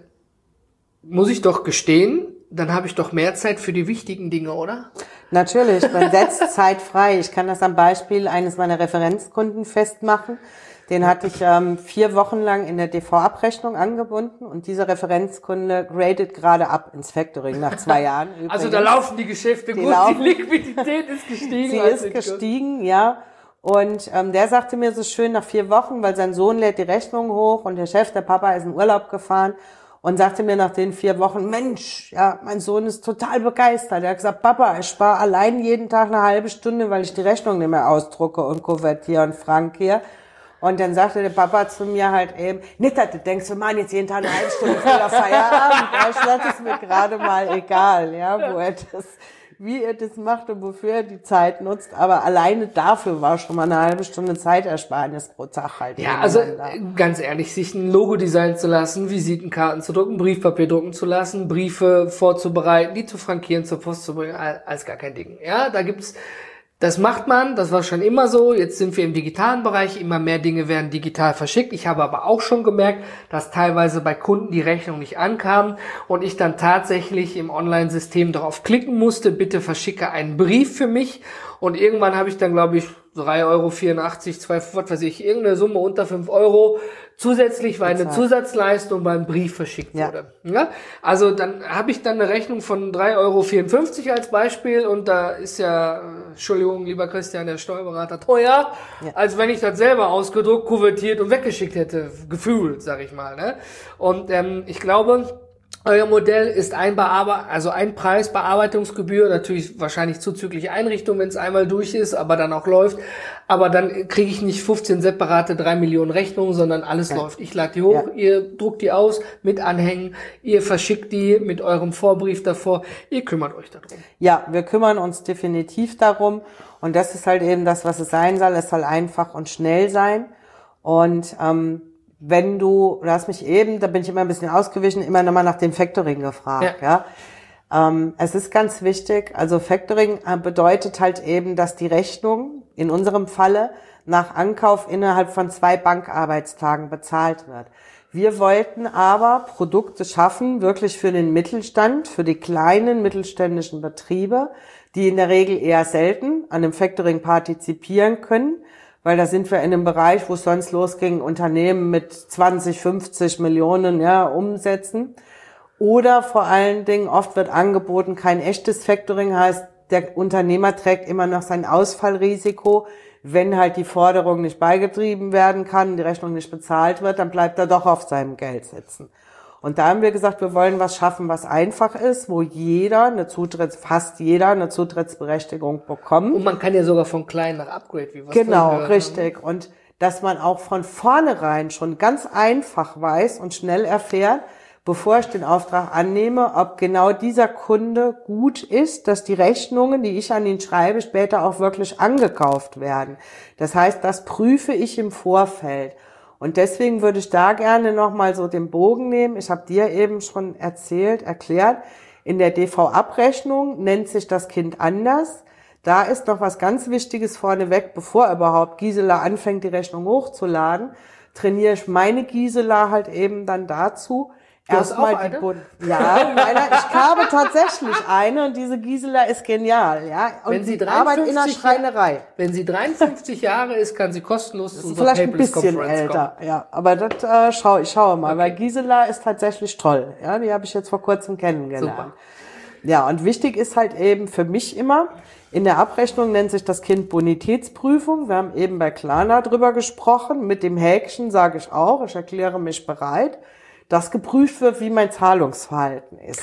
muss ich doch gestehen, dann habe ich doch mehr Zeit für die wichtigen Dinge, oder? Natürlich, man setzt Zeit frei. Ich kann das am Beispiel eines meiner Referenzkunden festmachen. Den hatte ich 4 Wochen lang in der DV-Abrechnung angebunden und dieser Referenzkunde gradet gerade ab ins Factoring nach 2 Jahren. Übrigens. Also da laufen die Geschäfte gut, die Liquidität ist gestiegen. Sie ist gestiegen, ja. Und der sagte mir so schön nach 4 Wochen, weil sein Sohn lädt die Rechnung hoch und der Chef, der Papa, ist in Urlaub gefahren. Und sagte mir nach den 4 Wochen, Mensch, ja, mein Sohn ist total begeistert. Er hat gesagt, Papa, ich spare allein jeden Tag eine halbe Stunde, weil ich die Rechnung nicht mehr ausdrucke und kuvertiere und frankiere. Und dann sagte der Papa zu mir halt eben, nicht, dass du denkst, wir machen jetzt jeden Tag eine halbe Stunde früher Feierabend. Ja, das ist mir gerade mal egal, ja, wie er das macht und wofür er die Zeit nutzt. Aber alleine dafür war schon mal eine halbe Stunde Zeitersparnis pro Tag halt. Ja, also ganz ehrlich, sich ein Logo designen zu lassen, Visitenkarten zu drucken, Briefpapier drucken zu lassen, Briefe vorzubereiten, die zu frankieren, zur Post zu bringen, alles gar kein Ding. Ja, das macht man, das war schon immer so. Jetzt sind wir im digitalen Bereich, immer mehr Dinge werden digital verschickt. Ich habe aber auch schon gemerkt, dass teilweise bei Kunden die Rechnung nicht ankam und ich dann tatsächlich im Online-System darauf klicken musste, bitte verschicke einen Brief für mich. Und irgendwann habe ich dann, glaube ich, 3,84 €, was weiß ich, irgendeine Summe unter 5 € zusätzlich, weil eine Zusatzleistung beim Brief verschickt wurde. Ja? Also dann habe ich dann eine Rechnung von 3,54 € als Beispiel und da ist ja, Entschuldigung, lieber Christian, der Steuerberater, teuer, als wenn ich das selber ausgedruckt, kuvertiert und weggeschickt hätte, gefühlt, sag ich mal. Ne? Und ich glaube, euer Modell ist ein Preis, Bearbeitungsgebühr, natürlich wahrscheinlich zuzüglich Einrichtung, wenn es einmal durch ist, aber dann auch läuft. Aber dann kriege ich nicht 15 separate 3 Millionen Rechnungen, sondern alles läuft. Ich lade die hoch, ihr druckt die aus mit Anhängen, ihr verschickt die mit eurem Vorbrief davor, ihr kümmert euch darum. Ja, wir kümmern uns definitiv darum und das ist halt eben das, was es sein soll. Es soll einfach und schnell sein und wenn du hast mich eben, da bin ich immer ein bisschen ausgewichen, immer nochmal nach dem Factoring gefragt, ja. Es ist ganz wichtig, also Factoring bedeutet halt eben, dass die Rechnung, in unserem Falle, nach Ankauf innerhalb von 2 Bankarbeitstagen bezahlt wird. Wir wollten aber Produkte schaffen, wirklich für den Mittelstand, für die kleinen mittelständischen Betriebe, die in der Regel eher selten an dem Factoring partizipieren können, weil da sind wir in einem Bereich, wo es sonst losging, Unternehmen mit 20, 50 Millionen Umsätzen. Oder vor allen Dingen, oft wird angeboten, kein echtes Factoring, heißt, der Unternehmer trägt immer noch sein Ausfallrisiko. Wenn halt die Forderung nicht beigetrieben werden kann, die Rechnung nicht bezahlt wird, dann bleibt er doch auf seinem Geld sitzen. Und da haben wir gesagt, wir wollen was schaffen, was einfach ist, wo fast jeder eine Zutrittsberechtigung bekommt. Und man kann ja sogar von klein nach Upgrade, wie wir genau, richtig. Und dass man auch von vornherein schon ganz einfach weiß und schnell erfährt, bevor ich den Auftrag annehme, ob genau dieser Kunde gut ist, dass die Rechnungen, die ich an ihn schreibe, später auch wirklich angekauft werden. Das heißt, das prüfe ich im Vorfeld. Und deswegen würde ich da gerne nochmal so den Bogen nehmen. Ich habe dir eben schon erklärt, in der DV-Abrechnung nennt sich das Kind anders. Da ist noch was ganz Wichtiges vorneweg, bevor überhaupt Gisela anfängt, die Rechnung hochzuladen, trainiere ich meine Gisela halt eben dann dazu, erstmal die ja, ich habe tatsächlich eine und diese Gisela ist genial, ja. Und wenn sie arbeitet in der Schreinerei. Wenn sie 53 Jahre ist, kann sie kostenlos zu unserer vielleicht ein bisschen älter, ja. Aber das ich schaue mal, weil Gisela ist tatsächlich toll, ja. Die habe ich jetzt vor kurzem kennengelernt. Super. Ja, und wichtig ist halt eben für mich immer, in der Abrechnung nennt sich das Kind Bonitätsprüfung. Wir haben eben bei Klarna drüber gesprochen. Mit dem Häkchen sage ich auch, ich erkläre mich bereit, dass geprüft wird, wie mein Zahlungsverhalten ist.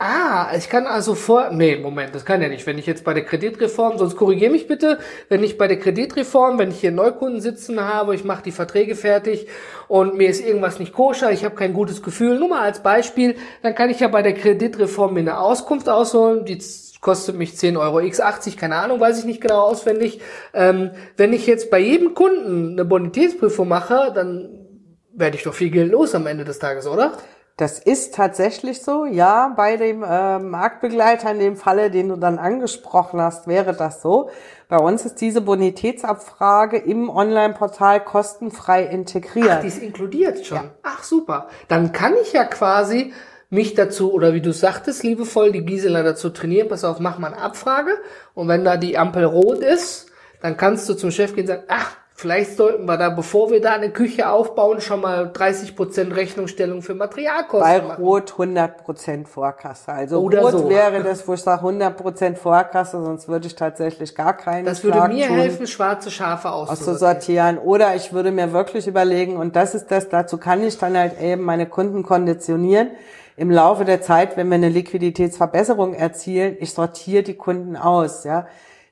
Ich kann also Moment, das kann ja nicht. Wenn ich jetzt bei der Kreditreform, sonst korrigiere mich bitte, wenn ich bei der Kreditreform, wenn ich hier Neukunden sitzen habe, ich mache die Verträge fertig und mir ist irgendwas nicht koscher, ich habe kein gutes Gefühl, nur mal als Beispiel, dann kann ich ja bei der Kreditreform mir eine Auskunft ausholen, die kostet mich 10 € x 80, keine Ahnung, weiß ich nicht genau auswendig. Wenn ich jetzt bei jedem Kunden eine Bonitätsprüfung mache, dann werde ich doch viel Geld los am Ende des Tages, oder? Das ist tatsächlich so, ja. Bei dem Marktbegleiter in dem Falle, den du dann angesprochen hast, wäre das so. Bei uns ist diese Bonitätsabfrage im Online-Portal kostenfrei integriert. Ach, die ist inkludiert schon. Ja. Ach, super. Dann kann ich ja quasi mich dazu, oder wie du sagtest, liebevoll, die Gisela dazu trainieren, pass auf, mach mal eine Abfrage. Und wenn da die Ampel rot ist, dann kannst du zum Chef gehen und sagen, vielleicht sollten wir da, bevor wir da eine Küche aufbauen, schon mal 30% Rechnungsstellung für Materialkosten machen. Bei Rot 100% Vorkasse. Also oder Rot so wäre das, wo ich sage 100% Vorkasse, sonst würde ich tatsächlich gar keine Das würde mir helfen, schwarze Schafe auszusortieren. Oder ich würde mir wirklich überlegen, und das ist das, dazu kann ich dann halt eben meine Kunden konditionieren. Im Laufe der Zeit, wenn wir eine Liquiditätsverbesserung erzielen, ich sortiere die Kunden aus, ja.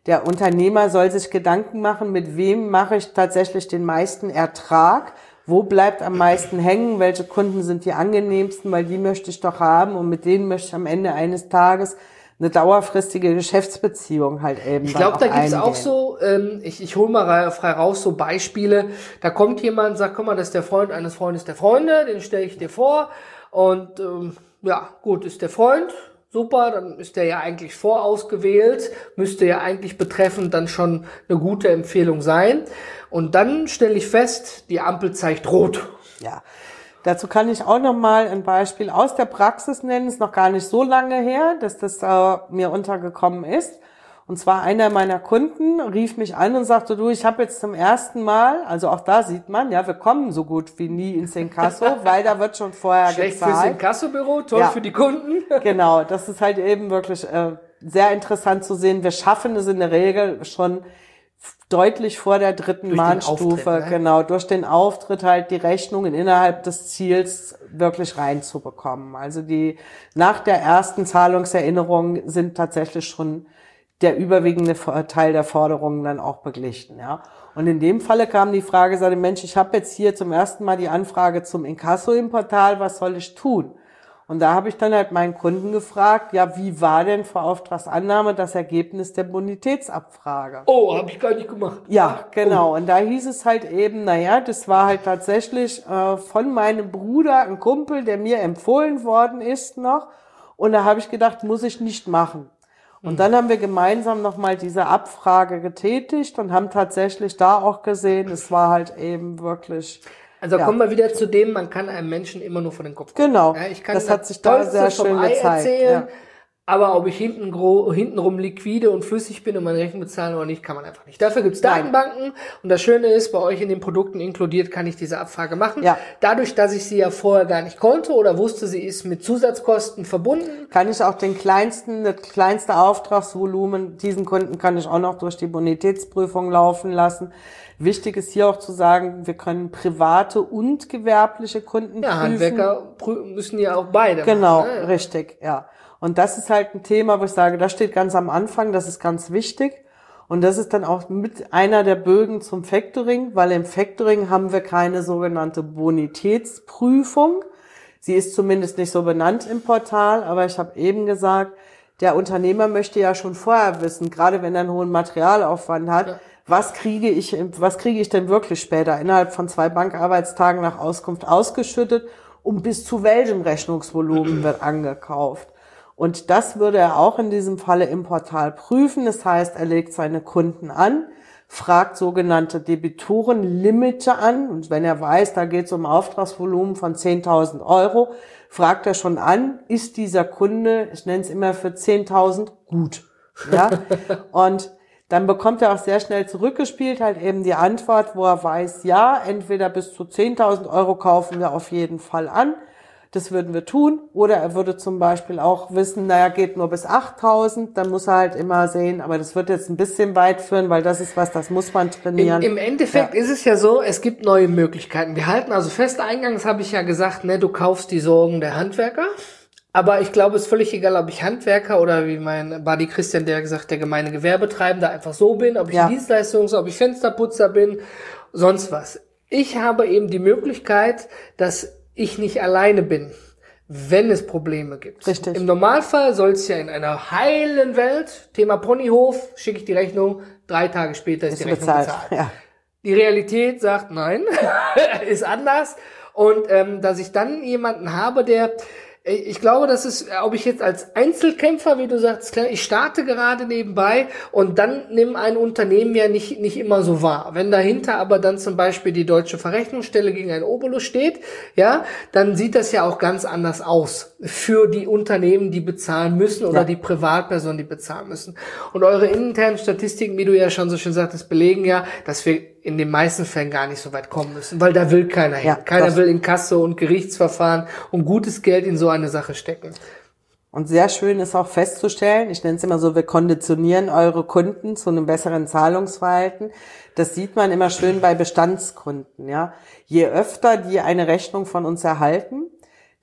Der Unternehmer soll sich Gedanken machen, mit wem mache ich tatsächlich den meisten Ertrag, wo bleibt am meisten hängen, welche Kunden sind die angenehmsten, weil die möchte ich doch haben und mit denen möchte ich am Ende eines Tages eine dauerfristige Geschäftsbeziehung halt eben. Ich glaube, da gibt's auch so, ich hole mal frei raus so Beispiele, da kommt jemand und sagt, guck mal, das ist der Freund eines Freundes der Freunde, den stelle ich dir vor und ja, gut, ist der Freund, super, dann ist der ja eigentlich vorausgewählt, müsste ja eigentlich betreffend dann schon eine gute Empfehlung sein. Und dann stelle ich fest, die Ampel zeigt rot. Ja, dazu kann ich auch noch mal ein Beispiel aus der Praxis nennen. Ist noch gar nicht so lange her, dass das mir untergekommen ist. Und zwar einer meiner Kunden rief mich an und sagte, du, ich habe jetzt zum ersten Mal, also auch da sieht man, ja, wir kommen so gut wie nie ins Inkasso, weil da wird schon vorher schlecht gezahlt. Fürs Inkassobüro, toll ja. Für die Kunden. Genau, das ist halt eben wirklich sehr interessant zu sehen. Wir schaffen es in der Regel schon deutlich vor der dritten Mahnstufe, ne? Genau, durch den Auftritt halt die Rechnungen innerhalb des Ziels wirklich reinzubekommen. Also die nach der ersten Zahlungserinnerung sind tatsächlich schon der überwiegende Teil der Forderungen dann auch beglichen, ja. Und in dem Falle kam die Frage, sagte, Mensch, ich habe jetzt hier zum ersten Mal die Anfrage zum Inkasso im Portal, was soll ich tun? Und da habe ich dann halt meinen Kunden gefragt, ja, wie war denn vor Auftragsannahme das Ergebnis der Bonitätsabfrage? Oh, habe ich gar nicht gemacht. Ja, genau. Oh. Und da hieß es halt eben, naja, das war halt tatsächlich von meinem Bruder, ein Kumpel, der mir empfohlen worden ist noch. Und da habe ich gedacht, muss ich nicht machen. Und dann haben wir gemeinsam nochmal diese Abfrage getätigt und haben tatsächlich da auch gesehen, es war halt eben wirklich... Also kommen wir wieder zu dem, man kann einem Menschen immer nur vor den Kopf gucken. Genau, ja, ich kann das hat sich da sehr schön gezeigt. Erzählen, aber ob ich hintenrum liquide und flüssig bin und meine Rechnung bezahlen oder nicht, kann man einfach nicht. Dafür gibt's Datenbanken und das Schöne ist, bei euch in den Produkten inkludiert kann ich diese Abfrage machen. Ja. Dadurch, dass ich sie ja vorher gar nicht konnte oder wusste, sie ist mit Zusatzkosten verbunden. Kann ich auch das kleinste Auftragsvolumen, diesen Kunden kann ich auch noch durch die Bonitätsprüfung laufen lassen. Wichtig ist hier auch zu sagen, wir können private und gewerbliche Kunden prüfen. Handwerker müssen ja auch beide genau, machen, ne? Richtig, ja. Und das ist halt ein Thema, wo ich sage, das steht ganz am Anfang, das ist ganz wichtig. Und das ist dann auch mit einer der Bögen zum Factoring, weil im Factoring haben wir keine sogenannte Bonitätsprüfung. Sie ist zumindest nicht so benannt im Portal, aber ich habe eben gesagt, der Unternehmer möchte ja schon vorher wissen, gerade wenn er einen hohen Materialaufwand hat, was kriege ich denn wirklich später innerhalb von 2 Bankarbeitstagen nach Auskunft ausgeschüttet und bis zu welchem Rechnungsvolumen wird angekauft. Und das würde er auch in diesem Falle im Portal prüfen. Das heißt, er legt seine Kunden an, fragt sogenannte Debitorenlimite an. Und wenn er weiß, da geht es um Auftragsvolumen von 10.000 €, fragt er schon an, ist dieser Kunde, ich nenne es immer für 10.000, gut. Ja? Und dann bekommt er auch sehr schnell zurückgespielt halt eben die Antwort, wo er weiß, ja, entweder bis zu 10.000 € kaufen wir auf jeden Fall an. Das würden wir tun. Oder er würde zum Beispiel auch wissen, naja, geht nur bis 8.000, dann muss er halt immer sehen, aber das wird jetzt ein bisschen weit führen, weil das ist was, das muss man trainieren. Im Endeffekt ist es ja so, es gibt neue Möglichkeiten. Wir halten also fest, eingangs habe ich ja gesagt, ne, du kaufst die Sorgen der Handwerker. Aber ich glaube, es ist völlig egal, ob ich Handwerker oder wie mein Buddy Christian, der gesagt, der gemeine Gewerbetreibende einfach so bin, ob ich ob ich Fensterputzer bin, sonst was. Ich habe eben die Möglichkeit, dass ich nicht alleine bin, wenn es Probleme gibt. Richtig. Im Normalfall soll es ja in einer heilen Welt, Thema Ponyhof, schicke ich die Rechnung, 3 Tage später ist die Rechnung bezahlt. Ja. Die Realität sagt, nein, ist anders. Und dass ich dann jemanden habe, der... Ich glaube, das ist, ob ich jetzt als Einzelkämpfer, wie du sagst, ich starte gerade nebenbei und dann nimm ein Unternehmen ja nicht immer so wahr. Wenn dahinter aber dann zum Beispiel die Deutsche Verrechnungsstelle gegen einen Obolus steht, ja, dann sieht das ja auch ganz anders aus für die Unternehmen, die bezahlen müssen oder die Privatpersonen, die bezahlen müssen. Und eure internen Statistiken, wie du ja schon so schön sagtest, belegen ja, dass wir in den meisten Fällen gar nicht so weit kommen müssen, weil da will keiner hin. Keiner will in Kasse und Gerichtsverfahren und gutes Geld in so eine Sache stecken. Und sehr schön ist auch festzustellen, ich nenne es immer so, wir konditionieren eure Kunden zu einem besseren Zahlungsverhalten. Das sieht man immer schön bei Bestandskunden, ja. Je öfter die eine Rechnung von uns erhalten,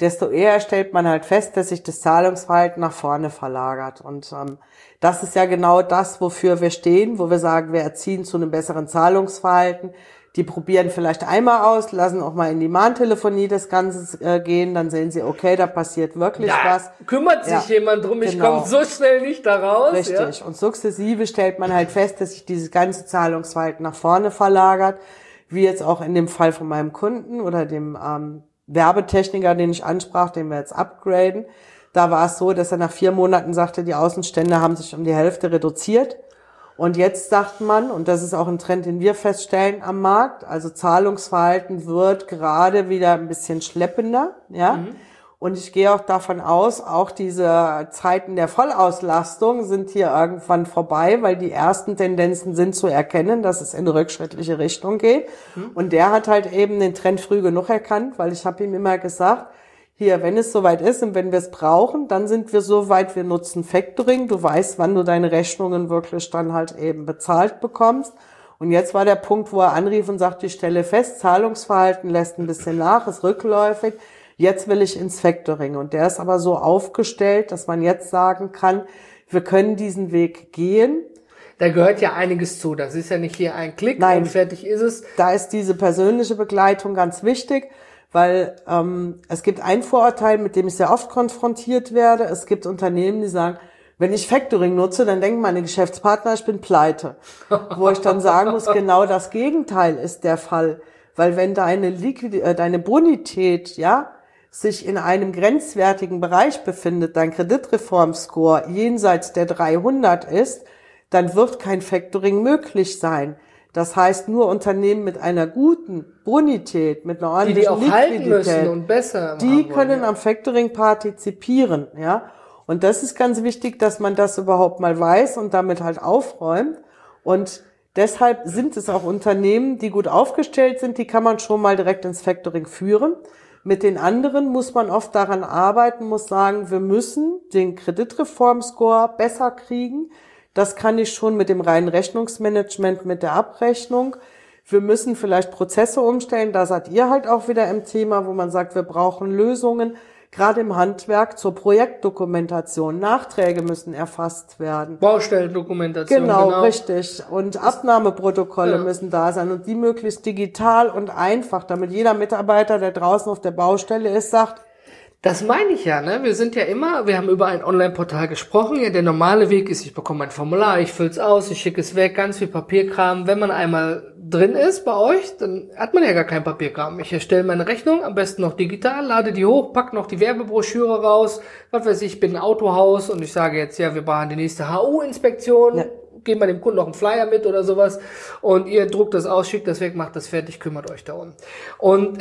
desto eher stellt man halt fest, dass sich das Zahlungsverhalten nach vorne verlagert. Und das ist ja genau das, wofür wir stehen, wo wir sagen, wir erziehen zu einem besseren Zahlungsverhalten. Die probieren vielleicht einmal aus, lassen auch mal in die Mahntelefonie das Ganze gehen, dann sehen sie, okay, da passiert wirklich was. Kümmert sich jemand drum, ich komme so schnell nicht da raus. Richtig. Ja? Und sukzessive stellt man halt fest, dass sich dieses ganze Zahlungsverhalten nach vorne verlagert, wie jetzt auch in dem Fall von meinem Kunden oder dem Werbetechniker, den ich ansprach, den wir jetzt upgraden. Da war es so, dass er nach 4 Monaten sagte, die Außenstände haben sich um die Hälfte reduziert. Und jetzt sagt man, und das ist auch ein Trend, den wir feststellen am Markt, also Zahlungsverhalten wird gerade wieder ein bisschen schleppender, ja. Und ich gehe auch davon aus, auch diese Zeiten der Vollauslastung sind hier irgendwann vorbei, weil die ersten Tendenzen sind zu erkennen, dass es in eine rückschrittliche Richtung geht. Und der hat halt eben den Trend früh genug erkannt, weil ich habe ihm immer gesagt, hier, wenn es soweit ist und wenn wir es brauchen, dann sind wir so weit, wir nutzen Factoring. Du weißt, wann du deine Rechnungen wirklich dann halt eben bezahlt bekommst. Und jetzt war der Punkt, wo er anrief und sagt, ich stelle fest, Zahlungsverhalten lässt ein bisschen nach, ist rückläufig. Jetzt will ich ins Factoring. Und der ist aber so aufgestellt, dass man jetzt sagen kann, wir können diesen Weg gehen. Da gehört ja einiges zu. Das ist ja nicht hier ein Klick und fertig ist es. Da ist diese persönliche Begleitung ganz wichtig. Weil es gibt ein Vorurteil, mit dem ich sehr oft konfrontiert werde. Es gibt Unternehmen, die sagen, wenn ich Factoring nutze, dann denken meine Geschäftspartner, ich bin pleite. Wo ich dann sagen muss, genau das Gegenteil ist der Fall. Weil wenn deine Bonität sich in einem grenzwertigen Bereich befindet, dein Kreditreformscore jenseits der 300 ist, dann wird kein Factoring möglich sein. Das heißt, nur Unternehmen mit einer guten Bonität, mit einer ordentlichen Liquidität, die auch halten müssen und besser die können am Factoring partizipieren, ja. Und das ist ganz wichtig, dass man das überhaupt mal weiß und damit halt aufräumt. Und deshalb sind es auch Unternehmen, die gut aufgestellt sind, die kann man schon mal direkt ins Factoring führen. Mit den anderen muss man oft daran arbeiten, muss sagen, wir müssen den Kreditreformscore besser kriegen. Das kann ich schon mit dem reinen Rechnungsmanagement, mit der Abrechnung. Wir müssen vielleicht Prozesse umstellen. Da seid ihr halt auch wieder im Thema, wo man sagt, wir brauchen Lösungen, gerade im Handwerk zur Projektdokumentation. Nachträge müssen erfasst werden. Baustellendokumentation. Genau, richtig. Und Abnahmeprotokolle müssen da sein und die möglichst digital und einfach, damit jeder Mitarbeiter, der draußen auf der Baustelle ist, sagt, das meine ich ja, ne? Wir haben über ein Online-Portal gesprochen. Ja, der normale Weg ist, ich bekomme ein Formular, ich fülle es aus, ich schicke es weg, ganz viel Papierkram. Wenn man einmal drin ist bei euch, dann hat man ja gar kein Papierkram. Ich erstelle meine Rechnung, am besten noch digital, lade die hoch, pack noch die Werbebroschüre raus. Was weiß ich bin ein Autohaus und ich sage jetzt, ja, wir machen die nächste HU-Inspektion. Ja. Geben wir dem Kunden noch einen Flyer mit oder sowas. Und ihr druckt das aus, schickt das weg, macht das fertig, kümmert euch darum. Und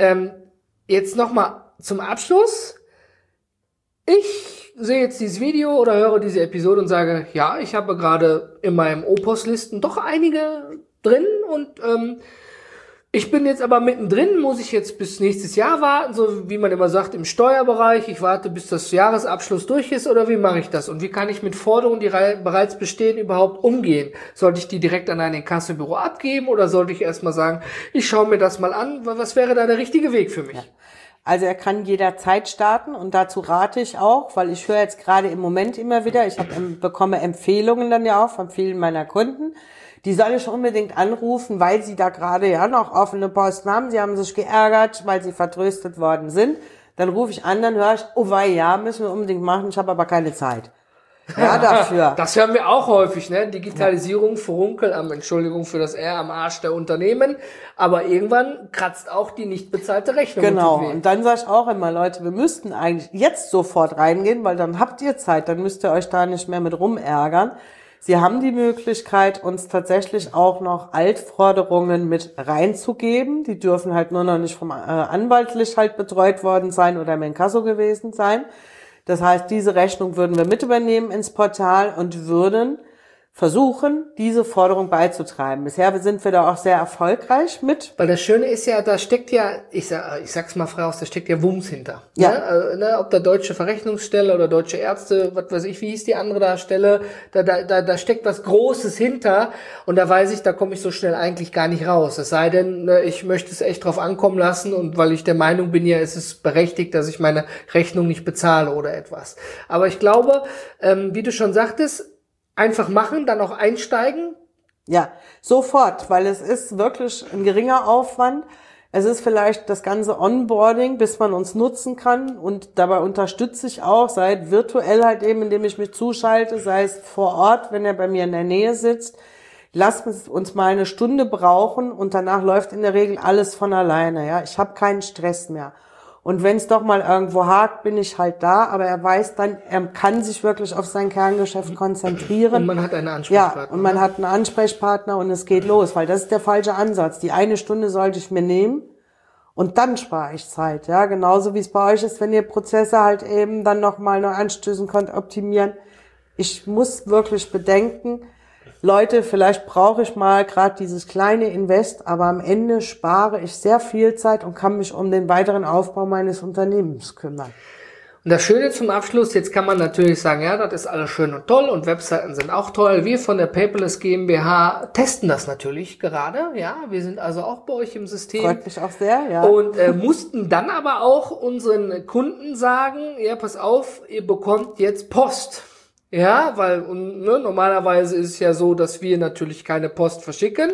jetzt nochmal zum Abschluss. Ich sehe jetzt dieses Video oder höre diese Episode und sage, ja, ich habe gerade in meinem Opos-Listen doch einige drin und ich bin jetzt aber mittendrin, muss ich jetzt bis nächstes Jahr warten, so wie man immer sagt im Steuerbereich, ich warte bis das Jahresabschluss durch ist oder wie mache ich das? Und wie kann ich mit Forderungen, die bereits bestehen, überhaupt umgehen? Sollte ich die direkt an ein Inkassobüro abgeben oder sollte ich erstmal sagen, ich schaue mir das mal an, was wäre da der richtige Weg für mich? Ja. Also er kann jederzeit starten und dazu rate ich auch, weil ich höre jetzt gerade im Moment immer wieder, ich bekomme Empfehlungen dann ja auch von vielen meiner Kunden, die soll ich unbedingt anrufen, weil sie da gerade ja noch offene Posten haben, sie haben sich geärgert, weil sie vertröstet worden sind. Dann rufe ich an, dann höre ich, oh wei, ja, müssen wir unbedingt machen, ich habe aber keine Zeit. Ja, dafür. Das hören wir auch häufig, ne? Digitalisierung, Furunkel Entschuldigung für das R am Arsch der Unternehmen. Aber irgendwann kratzt auch die nicht bezahlte Rechnung. Genau. Und dann sage ich auch immer, Leute, wir müssten eigentlich jetzt sofort reingehen, weil dann habt ihr Zeit, dann müsst ihr euch da nicht mehr mit rumärgern. Sie haben die Möglichkeit, uns tatsächlich auch noch Altforderungen mit reinzugeben. Die dürfen halt nur noch nicht vom anwaltlich halt betreut worden sein oder im Inkasso gewesen sein. Das heißt, diese Rechnung würden wir mit übernehmen ins Portal und würden versuchen, diese Forderung beizutreiben. Bisher sind wir da auch sehr erfolgreich mit. Weil das Schöne ist ja, da steckt ja, ich sag's mal frei aus, da steckt ja Wumms hinter. Ja. Ne? Ob da Deutsche Verrechnungsstelle oder Deutsche Ärzte, was weiß ich, wie hieß die andere da Stelle, da steckt was Großes hinter und da weiß ich, da komme ich so schnell eigentlich gar nicht raus. Es sei denn, ne, ich möchte es echt drauf ankommen lassen und weil ich der Meinung bin, ja, es ist berechtigt, dass ich meine Rechnung nicht bezahle oder etwas. Aber ich glaube, wie du schon sagtest, einfach machen, dann auch einsteigen? Ja, sofort, weil es ist wirklich ein geringer Aufwand. Es ist vielleicht das ganze Onboarding, bis man uns nutzen kann und dabei unterstütze ich auch, sei es virtuell halt eben, indem ich mich zuschalte, sei es vor Ort, wenn er bei mir in der Nähe sitzt. Lass uns mal eine Stunde brauchen und danach läuft in der Regel alles von alleine. Ja, ich habe keinen Stress mehr. Und wenn es doch mal irgendwo hakt, bin ich halt da, aber er weiß dann, er kann sich wirklich auf sein Kerngeschäft konzentrieren. Und man hat einen Ansprechpartner. Ja, und man hat einen Ansprechpartner und es geht los, weil das ist der falsche Ansatz. Die eine Stunde sollte ich mir nehmen und dann spare ich Zeit. Ja, genauso wie es bei euch ist, wenn ihr Prozesse halt eben dann nochmal neu anstößen könnt, optimieren. Ich muss wirklich bedenken, Leute, vielleicht brauche ich mal gerade dieses kleine Invest, aber am Ende spare ich sehr viel Zeit und kann mich um den weiteren Aufbau meines Unternehmens kümmern. Und das Schöne zum Abschluss, jetzt kann man natürlich sagen, ja, das ist alles schön und toll und Webseiten sind auch toll. Wir von der Paperless GmbH testen das natürlich gerade, ja. Wir sind also auch bei euch im System. Freut mich auch sehr, ja. Und mussten dann aber auch unseren Kunden sagen, ja, pass auf, ihr bekommt jetzt Post. Ja, weil normalerweise ist es ja so, dass wir natürlich keine Post verschicken,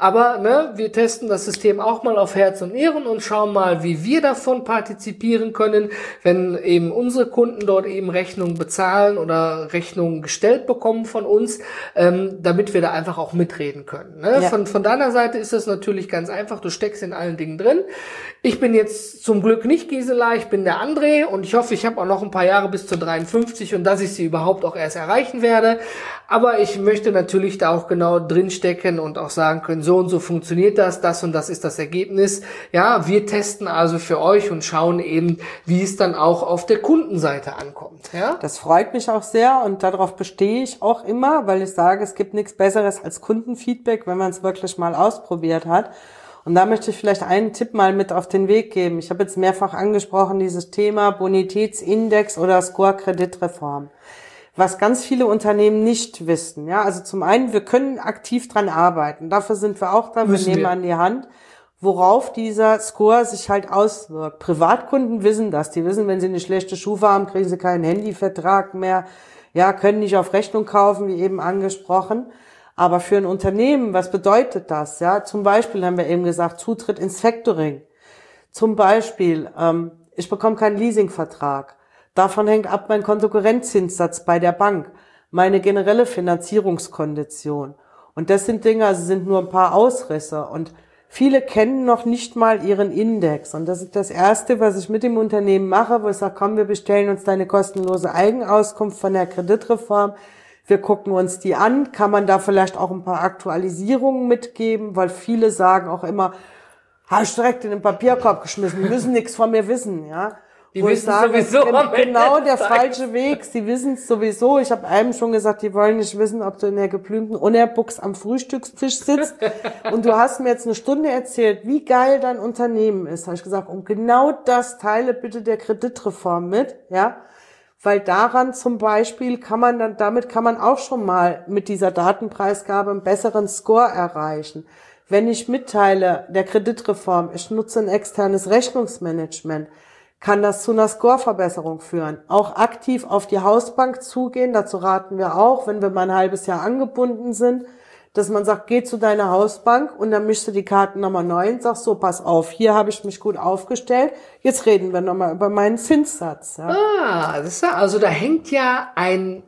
aber wir testen das System auch mal auf Herz und Nieren und schauen mal, wie wir davon partizipieren können, wenn eben unsere Kunden dort eben Rechnungen bezahlen oder Rechnungen gestellt bekommen von uns, damit wir da einfach auch mitreden können. Ne? Ja. Von deiner Seite ist das natürlich ganz einfach, du steckst in allen Dingen drin. Ich bin jetzt zum Glück nicht Gisela, ich bin der André und ich hoffe, ich habe auch noch ein paar Jahre bis zu 53 und dass ich sie überhaupt auch erst erreichen werde. Aber ich möchte natürlich da auch genau drinstecken und auch sagen können, so und so funktioniert das und das ist das Ergebnis. Ja, wir testen also für euch und schauen eben, wie es dann auch auf der Kundenseite ankommt. Ja? Das freut mich auch sehr und darauf bestehe ich auch immer, weil ich sage, es gibt nichts Besseres als Kundenfeedback, wenn man es wirklich mal ausprobiert hat. Und da möchte ich vielleicht einen Tipp mal mit auf den Weg geben. Ich habe jetzt mehrfach angesprochen, dieses Thema Bonitätsindex oder Score-Kreditreform. Was ganz viele Unternehmen nicht wissen. Ja, also zum einen, wir können aktiv dran arbeiten. Dafür sind wir auch dran. Wir nehmen an die Hand, worauf dieser Score sich halt auswirkt. Privatkunden wissen das. Die wissen, wenn sie eine schlechte Schufa haben, kriegen sie keinen Handyvertrag mehr. Ja, können nicht auf Rechnung kaufen, wie eben angesprochen. Aber für ein Unternehmen, was bedeutet das? Ja, zum Beispiel haben wir eben gesagt, Zutritt ins Factoring. Zum Beispiel, ich bekomme keinen Leasingvertrag. Davon hängt ab mein Kontokorrentzinssatz bei der Bank, meine generelle Finanzierungskondition. Und das sind Dinge, also sind nur ein paar Ausrisse. Und viele kennen noch nicht mal ihren Index. Und das ist das Erste, was ich mit dem Unternehmen mache, wo ich sage, komm, wir bestellen uns deine kostenlose Eigenauskunft von der Kreditreform. Wir gucken uns die an. Kann man da vielleicht auch ein paar Aktualisierungen mitgeben? Weil viele sagen auch immer, habe ich direkt in den Papierkorb geschmissen, die müssen nichts von mir wissen, ja. Die wissen sowieso. Genau der falsche Weg. Sie wissen es sowieso. Ich habe einem schon gesagt, die wollen nicht wissen, ob du in der geblümten Unerbuchs am Frühstückstisch sitzt. Und du hast mir jetzt eine Stunde erzählt, wie geil dein Unternehmen ist. Habe ich gesagt, und genau das teile bitte der Kreditreform mit, ja. Weil daran zum Beispiel damit kann man auch schon mal mit dieser Datenpreisgabe einen besseren Score erreichen. Wenn ich mitteile, der Kreditreform, ich nutze ein externes Rechnungsmanagement, kann das zu einer Scoreverbesserung führen. Auch aktiv auf die Hausbank zugehen, dazu raten wir auch, wenn wir mal ein halbes Jahr angebunden sind, dass man sagt, geh zu deiner Hausbank und dann mischst du die Karten nochmal neu und sagst so, pass auf, hier habe ich mich gut aufgestellt, jetzt reden wir nochmal über meinen Zinssatz. Ja. Das ist ja, also da hängt ja ein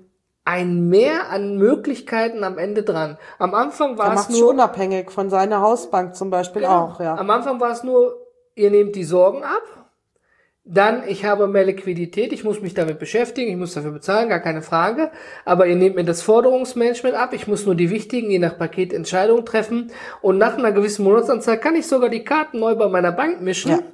Mehr an Möglichkeiten am Ende dran. Am Anfang war es nur unabhängig von seiner Hausbank zum Beispiel genau, auch. Ja. Am Anfang war es nur, ihr nehmt die Sorgen ab. Dann, ich habe mehr Liquidität, ich muss mich damit beschäftigen, ich muss dafür bezahlen, gar keine Frage. Aber ihr nehmt mir das Forderungsmanagement ab, ich muss nur die wichtigen, je nach Paket, Entscheidungen treffen. Und nach einer gewissen Monatsanzahl kann ich sogar die Karten neu bei meiner Bank mischen. Ja.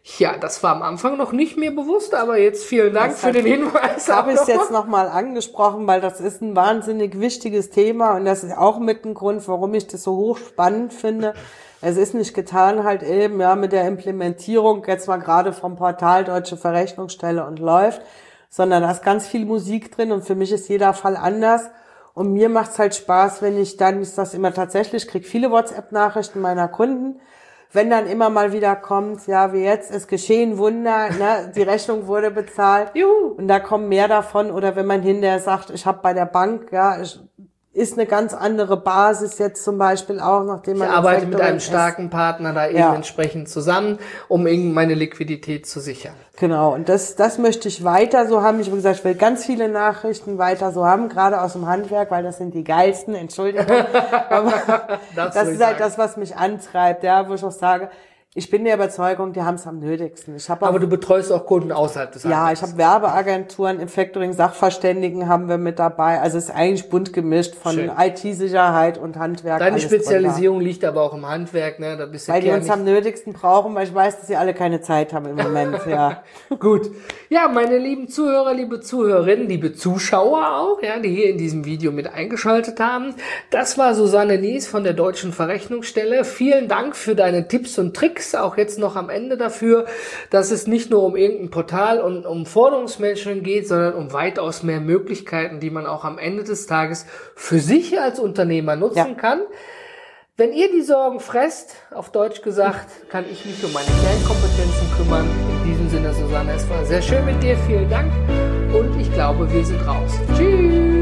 Ja, das war am Anfang noch nicht mir bewusst, aber jetzt vielen Dank für den Hinweis. Das habe ich jetzt nochmal angesprochen, weil das ist ein wahnsinnig wichtiges Thema und das ist auch mit ein Grund, warum ich das so hochspannend finde. Es ist nicht getan halt eben, ja, mit der Implementierung jetzt mal gerade vom Portal Deutsche Verrechnungsstelle und läuft, sondern da ist ganz viel Musik drin und für mich ist jeder Fall anders. Und mir macht's halt Spaß, wenn ich dann, ist das immer tatsächlich, kriege viele WhatsApp-Nachrichten meiner Kunden, wenn dann immer mal wieder kommt, ja, wie jetzt, es geschehen Wunder, ne, die Rechnung wurde bezahlt. Juhu. Und da kommen mehr davon. Oder wenn man hinterher sagt, ich habe bei der Bank, ja, ist eine ganz andere Basis jetzt zum Beispiel auch, nachdem man... Ich arbeite mit einem starken Partner da eben entsprechend zusammen, um eben meine Liquidität zu sichern. Genau, und das möchte ich weiter so haben. Ich habe gesagt, ich will ganz viele Nachrichten weiter so haben, gerade aus dem Handwerk, weil das sind die geilsten, Entschuldigung. Aber das ist halt das, was mich antreibt, ja, wo ich auch sage, ich bin der Überzeugung, die haben es am nötigsten. Aber du betreust auch Kunden außerhalb des Handwerks. Ja, ich habe Werbeagenturen, im Factoring Sachverständigen haben wir mit dabei. Also es ist eigentlich bunt gemischt von IT-Sicherheit und Handwerk. Deine Spezialisierung liegt aber auch im Handwerk, ne? Da bist du weil die uns am nötigsten brauchen, weil ich weiß, dass sie alle keine Zeit haben im Moment, ja. Gut. Ja, meine lieben Zuhörer, liebe Zuhörerinnen, liebe Zuschauer auch, ja, die hier in diesem Video mit eingeschaltet haben. Das war Susanne Nies von der Deutschen Verrechnungsstelle. Vielen Dank für deine Tipps und Tricks. Auch jetzt noch am Ende dafür, dass es nicht nur um irgendein Portal und um Forderungsmanagement geht, sondern um weitaus mehr Möglichkeiten, die man auch am Ende des Tages für sich als Unternehmer nutzen kann. Wenn ihr die Sorgen fresst, auf Deutsch gesagt, kann ich mich um meine Kernkompetenzen kümmern. In diesem Sinne, Susanne, es war sehr schön mit dir. Vielen Dank und ich glaube, wir sind raus. Tschüss!